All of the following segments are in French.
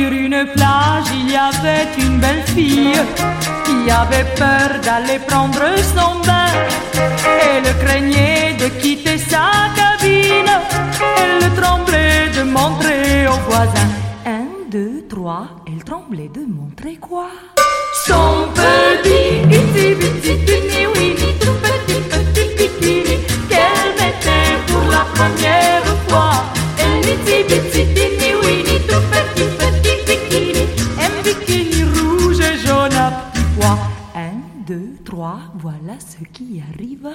Sur une plage, il y avait une belle fille qui avait peur d'aller prendre son bain. Elle craignait de quitter sa cabine. Elle tremblait de montrer aux voisins. 1, 2, 3, elle tremblait de montrer quoi? Son petit itsy-bitsy winnie, tout petit bikini qu'elle mettait pour la première fois. Un itsy-bitsy winnie, tout petit bikini, un bikini rouge et jaune à petits pois. 1, 2, 3, voilà ce qui arriva.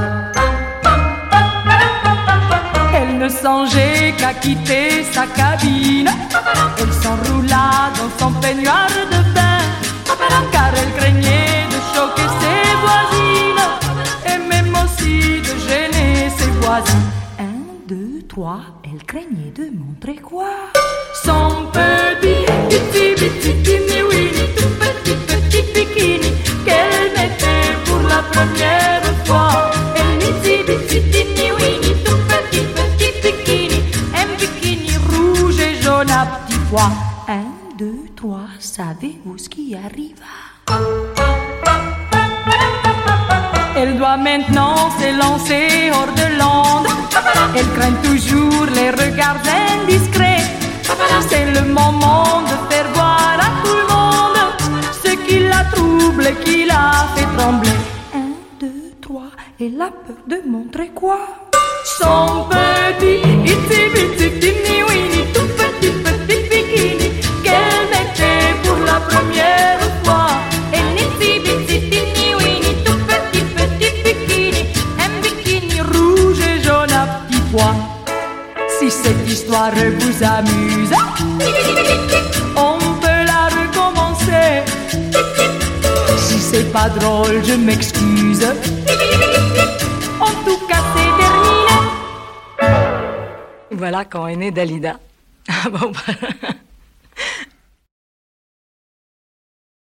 Elle ne songeait qu'à quitter sa cabine. Elle s'enroula dans son peignoir de bain, car elle craignait de choquer ses voisines et même aussi de gêner ses voisins. 1, 2, 3, elle craignait de montrer quoi? Son petit itsy-bitsy winnie, tout petit bikini qu'elle mettait pour la première fois. Un itsy-bitsy winnie, tout petit bikini, un bikini rouge et jaune à petits pois. 1, 2, 3, savez-vous ce qui arriva? Elle doit maintenant s'élancer hors de l'onde. Elle craint toujours les regards indiscrets. C'est le moment de faire voir à tout le monde ce qui la trouble et qui la fait trembler. 1, 2, 3, elle a peur de montrer quoi? Son petit itsy-bitsy winnie, tout petit bikini qu'elle mettait pour la première fois. Un itsy-bitsy winnie, tout petit bikini, un bikini rouge et jaune à petits pois. Si cette histoire vous amuse, on peut la recommencer. Si c'est pas drôle, je m'excuse. En tout cas, c'est terminé. Voilà quand est née Dalida. Ah bon,